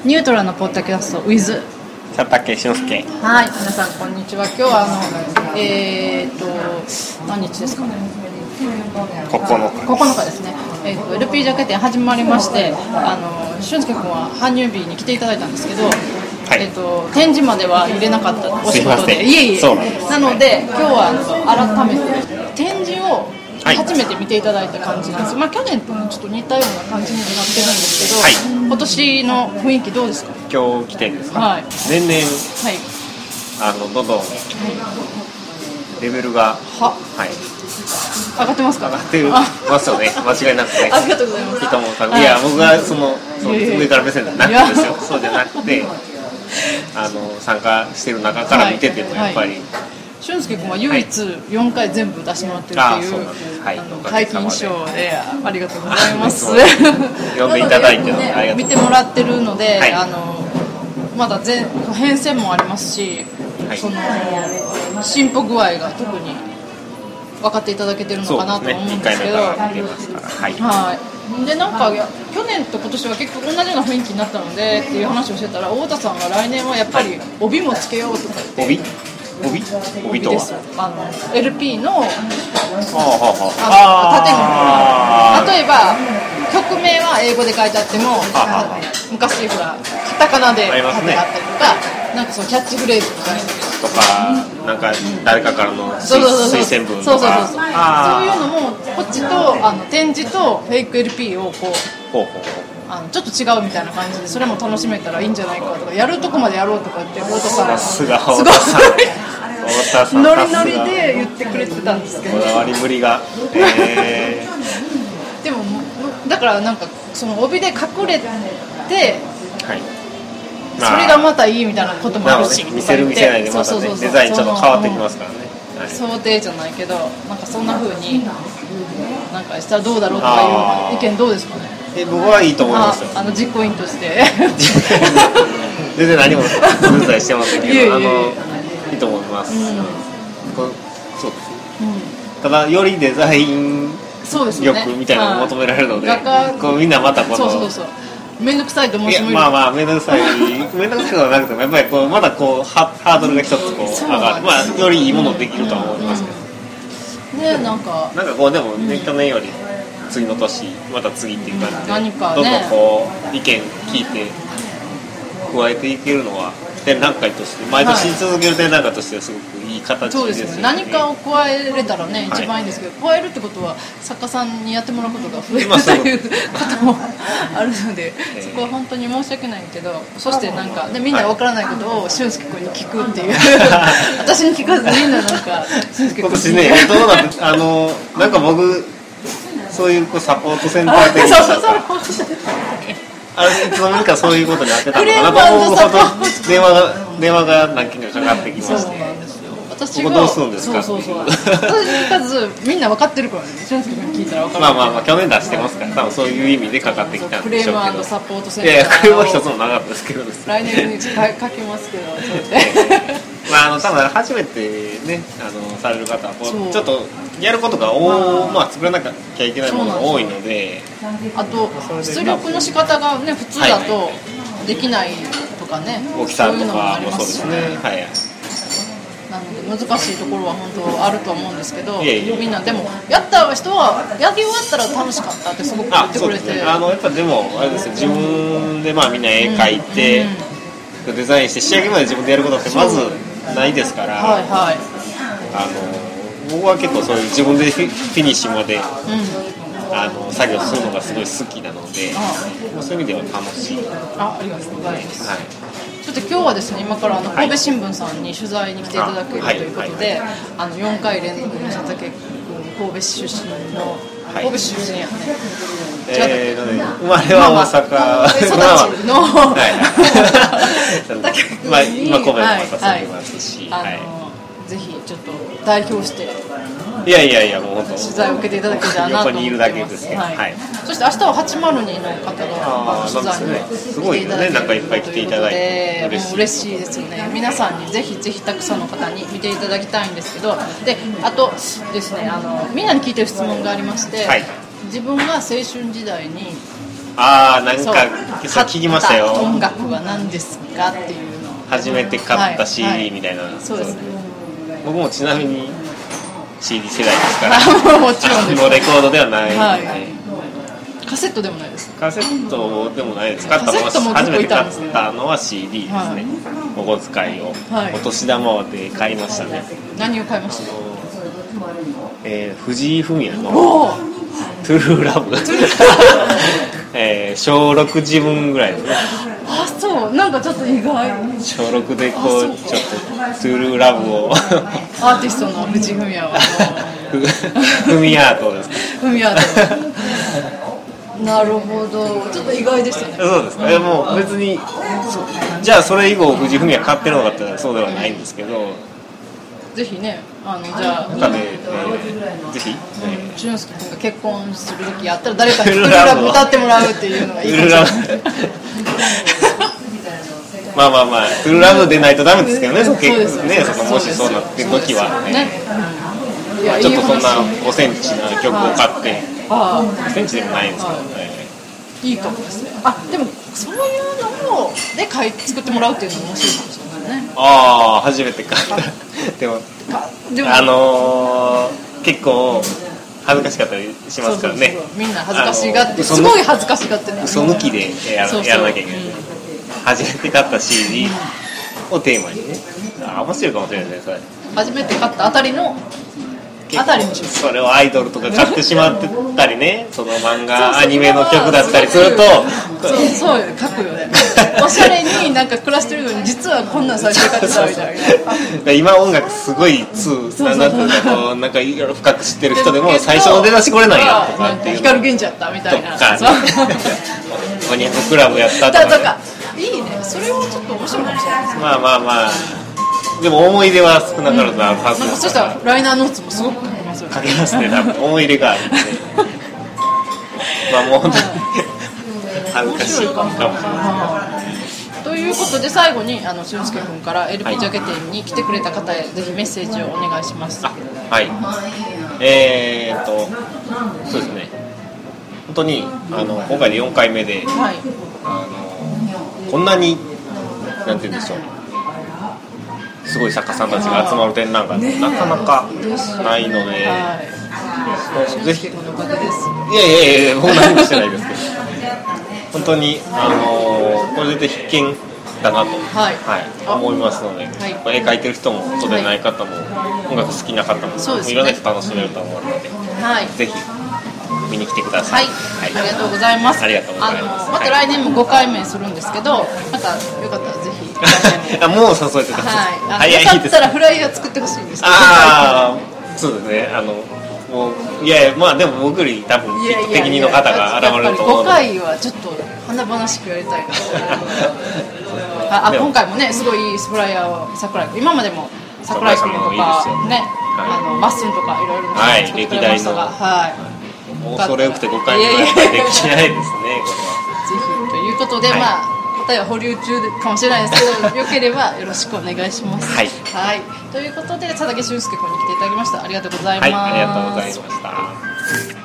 ニュートラルのポッドキャスト with 佐竹俊介。 はい、皆さんこんにちは。今日は何日ですかね。9日ですね。LP ジャケ展始まりまして、俊介君は搬入日に来ていただいたんですけど、はい、展示までは入れなかったお仕事で、いえなので今日は改めて展示を初めて見ていただいた感じなんです。まあ去年とちょっと似たような感じになってるんですけど、今年の雰囲気どうですか？ 今日来てるんですか？ はい、 年々、どんどんレベルが上がってますか？ 上がってますよね。間違いなくね。 ありがとうございます。 人もいや僕がその上から目線じゃなくてですよ。そうじゃなくて参加してる中から見ててもやっぱり。 俊介君は唯一4回全部出してもらってるっていう皆勤賞でありがとうございます。 呼んでいただいて見てもらってるので、まだ変遷もありますし、その進歩具合が特に分かっていただけてるのかなと思うんですけど、でなんか去年と今年は結構同じような雰囲気になったのでっていう話をしてたら、太田さんが来年はやっぱり帯もつけようとか言って。 帯とはLP の縦の例えば曲名は英語で書いてあっても昔ほらカタカナで書いてあったりとか、なんかそのキャッチフレーズとかなんか誰かからの推薦文とかそういうのもこっちと展示とフェイク LP をこうちょっと違うみたいな感じで、それも楽しめたらいいんじゃないかとか、やるとこまでやろうとかって太田さんがすごいノリノリで言ってくれてたんですけど、 こだわりぶりが、 でもだからなんかその帯で隠れて、それがまたいいみたいなこともあるし、 見せる見せないでまたねデザインちょっと変わってきますからね。 想定じゃないけど、なんかそんな風になんかしたらどうだろうとかいう意見どうですかね？ 僕はいいと思いますよ。 実行委員として全然何も手伝いしてませんけど、いいと思います。そうです。ただよりデザイン力みたいなのを求められるので、みんなまたこの面倒くさいと思う人もいる。 面倒くさいことはなくてもやっぱりまだハードルが一つ上がる。よりいいものできるとは思いますけど。 なんかでも去年より次の年また次っていう感じで、 何かどんどんこう意見聞いて加えていけるのは展覧会として毎年続ける展覧会としてはすごくいい形ですよね。そうですね。何かを加えれたらね一番いいんですけど、加えるってことは作家さんにやってもらうことが増えるということもあるので、そこは本当に申し訳ないけど、そしてなんかでみんな分からないことを俊介君に聞くっていう私に聞かずみんななんか俊介君に今年ねどうなんですなんか僕そういうサポートセンター的ないつの間にかそういうことになってたのかなと思うほど電話が何件かかかってきまして、 私がどうするんですか？ 私に聞かずみんな分かってるからね。俊介君に聞いたら分かる。 去年出してますから、多分そういう意味でかかってきたんでしょうけど。 クレーム&サポートセンター。 いやクレームは一つもなかったですけどですね。 来年に書きますけど、 多分初めてねされる方はちょっとやることが作らなきゃいけないものが多いので、 あと出力の仕方がね普通だとできないとかね、 大きさとかもそうですね。 なので難しいところは本当あると思うんですけど、みんなでもやった人はやり終わったら楽しかったってすごく言ってくれて、 やっぱでもあれですよ、自分でみんな絵描いてデザインして仕上げまで自分でやることってまずないですから、僕は結構そういう自分でフィニッシュまで、作業するのがすごい好きなので、そういう意味では楽しい。 ありがとうございます。ちょっと今日はですね、今から神戸新聞さんに取材に来ていただけるということで、4回連続の佐竹君神戸市出身の神戸市出身やね。 生まれは大阪育ちの佐竹君に今神戸にまた住んでますし、 ぜひちょっと代表していやもう本当取材を受けていただけたらなと思ってます。 横にいるだけですけど、 そして明日は802の方が取材にすごいね、なんかいっぱい来ていただいて嬉しいですよね。皆さんにぜひたくさんの方に見ていただきたいんですけど、であとですねみんなに聞いてる質問がありまして、自分が青春時代になんかさっき聞きましたよ。 音楽は何ですかっていうのを初めて買った CD みたいな、 そうですね。 僕もちなみに CD 世代ですからもちろんです。 レコードではない、 カセットでもないです。 カセットでもないです。初めて買ったのは CD ですね。お小遣いを、お年玉で買いましたね。 何を買いました？ 藤井フミヤのトゥルーラブ小6時分ぐらいですね。 あ、そう、なんかちょっと意外。 小6でこうちょっとトゥルーラブをアーティストの藤井フミヤはフミヤートですか。 フミヤートなるほど、ちょっと意外でしたね。 そうですか。もう別にじゃあそれ以後藤井フミヤ買ってるのかってそうではないんですけど、 ぜひね、じゃあぜひ俊介君が結婚する時やったら誰かにトゥルーラブ歌ってもらうっていうのがいいかもしれないまあトゥルーラブでないとダメですけどね。そうですね。もしそうなってる時はね、ちょっとそんな5センチの曲を買って5センチでもないんですけどね、 いいかもですね。あ、でもそういうのをで作ってもらうっていうのも面白いかもしれないね。 初めて買ったでも結構恥ずかしかったりしますからね。 みんな恥ずかしがって、すごい恥ずかしがってね。 嘘抜きでやらなきゃいけない。初めて買った CD をテーマにね。面白いかもしれないですね。 初めて買ったあたりのそれをアイドルとか買ってしまってたりね、その漫画アニメの曲だったりするとそうよね、書くよね。おしゃれになんか暮らしてるのに実はこんなん最初買ってたみたいな。 今音楽すごいなんかいろいろ深く知ってる人でも最初の出だしこれなんやとかっていう、 光源氏やったみたいなとか、 マニアッククラブやったとかいいね。それはちょっと面白いかもしれないですね。 まあでも思い出は少なからずあるはずです。 そしたらライナーノーツもすごく書けますよね。 書けますね、多分思い入れがあるんでもう本当に恥ずかしいかもしれない。 ということで最後に俊介君から LP ジャケ店に来てくれた方へぜひメッセージをお願いします。 はい、そうですね、本当に今回で4回目で、こんなになんて言うんでしょう、すごい作家さんたちが集まる展覧会がなかなかないので、ぜひ、いや僕何もしてないですけど本当にこれ絶対必見だなと、思いますので、絵描いてる人もそうでない方も、音楽好きな方も、いろんな人楽しめると思うので、ぜひ見に来てください。 ありがとうございます。 ありがとうございます。 また来年も5回目するんですけど、またよかったらぜひ来年ももう誘えてください。 よかったらフライヤー作ってほしいんですけど。 そうですね。もうでも僕より多分適任の方が現れると思うので、 5回はちょっと華々しくやりたいです。今回もね、すごいいいフライヤーを桜井君、今までも桜井君とかね、マッスンとかいろいろ作ってくれましたが、 もうそれよくて5回目はできないですね、これは。ぜひということで、答えは保留中かもしれないですけど、よければよろしくお願いします。ということで佐竹俊介君に来ていただきました。ありがとうございます。 ありがとうございました。